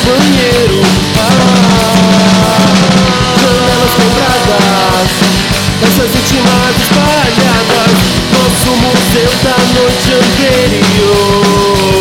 banheiro. Janelas quebradas, peças íntimas espalhadas, nosso museu da noite anterior.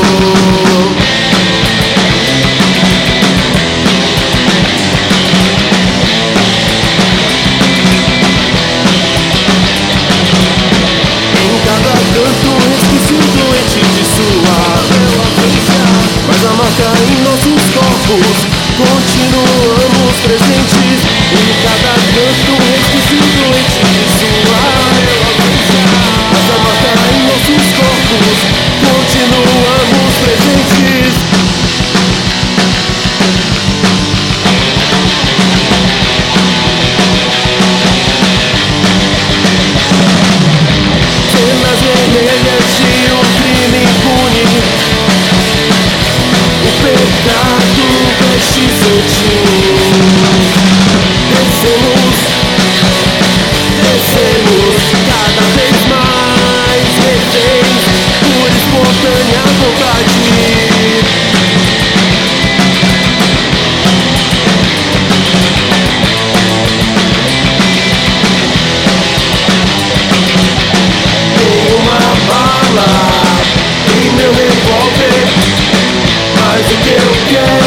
Em nossos corpos continuamos presentes, em cada canto resquício doente de sua ausência. Mas a marca em nossos corpos continuamos presentes. Cenas vermelhas de crime impune, o pecado veste descemos cada vez mais reféns por espontânea vontade. Tem uma bala em meu revólver, mas o que eu quero